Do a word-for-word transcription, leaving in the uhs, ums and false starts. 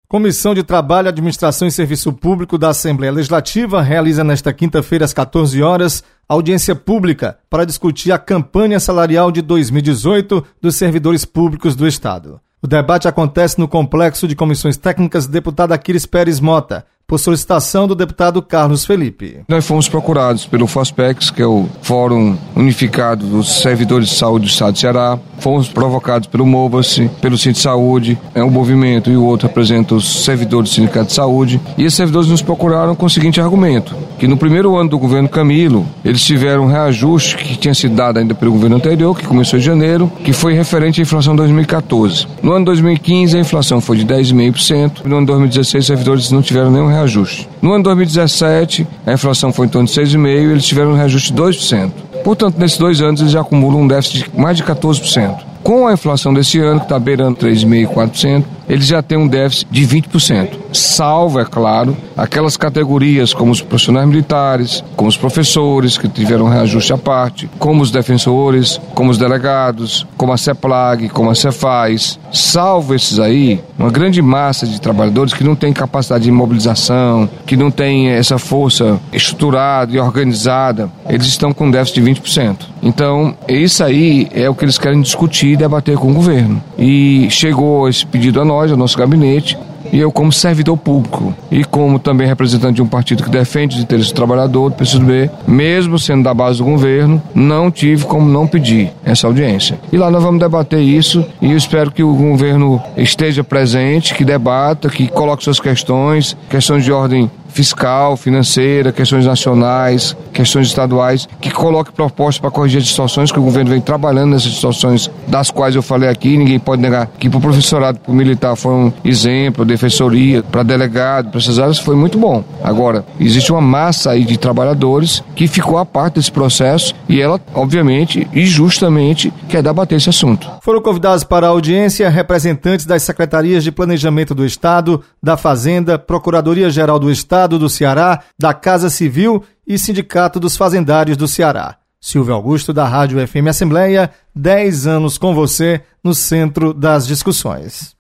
Comissão de Trabalho, Administração e Serviço Público da Assembleia Legislativa realiza nesta quinta-feira às quatorze horas audiência pública para discutir a campanha salarial de dois mil e dezoito dos servidores públicos do Estado. O debate acontece no Complexo de Comissões Técnicas Deputado Aquiles Pérez Mota, por solicitação do deputado Carlos Felipe. Nós fomos procurados pelo FOSPEX, que é o Fórum Unificado dos Servidores de Saúde do Estado do Ceará. Fomos provocados pelo MOVAS, pelo Sindicato de Saúde, é um movimento e o outro representa os servidores do Sindicato de Saúde. E esses servidores nos procuraram com o seguinte argumento, que no primeiro ano do governo Camilo, eles tiveram um reajuste que tinha sido dado ainda pelo governo anterior, que começou em janeiro, que foi referente à inflação de dois mil e catorze. No ano dois mil e quinze, a inflação foi de dez vírgula cinco por cento. No ano dois mil e dezesseis, os servidores não tiveram nenhum reajuste. Reajuste. No ano dois mil e dezessete, a inflação foi em torno de seis vírgula cinco por cento e eles tiveram um reajuste de dois por cento. Portanto, nesses dois anos, eles já acumulam um déficit de mais de quatorze por cento. Com a inflação desse ano, que está beirando três vírgula cinco por cento, quatro por cento, eles já têm um déficit de vinte por cento. Salvo, é claro, aquelas categorias como os profissionais militares, como os professores, que tiveram um reajuste à parte, como os defensores, como os delegados, como a CEPLAG, como a Cefaz. Salvo esses aí, uma grande massa de trabalhadores que não tem capacidade de mobilização, que não tem essa força estruturada e organizada, eles estão com um déficit de vinte por cento. Então, isso aí é o que eles querem discutir e debater com o governo. E chegou esse pedido a nós, ao nosso gabinete, e eu, como servidor público e como também representante de um partido que defende os interesses do trabalhador, do P C do B, mesmo sendo da base do governo, não tive como não pedir essa audiência. E lá nós vamos debater isso e eu espero que o governo esteja presente, que debata, que coloque suas questões, questões de ordem fiscal, financeira, questões nacionais, questões estaduais, que coloque propostas para corrigir as situações que o governo vem trabalhando nessas situações das quais eu falei aqui. Ninguém pode negar que para o professorado, para o militar foi um exemplo, defensoria, para delegado, para essas áreas foi muito bom. Agora, existe uma massa aí de trabalhadores que ficou à parte desse processo e ela, obviamente e justamente, quer debater esse assunto. Foram convidados para a audiência representantes das Secretarias de Planejamento do Estado, da Fazenda, Procuradoria-Geral do Estado do Ceará, da Casa Civil e Sindicato dos Fazendários do Ceará. Silvio Augusto, da Rádio F M Assembleia, dez anos com você no centro das discussões.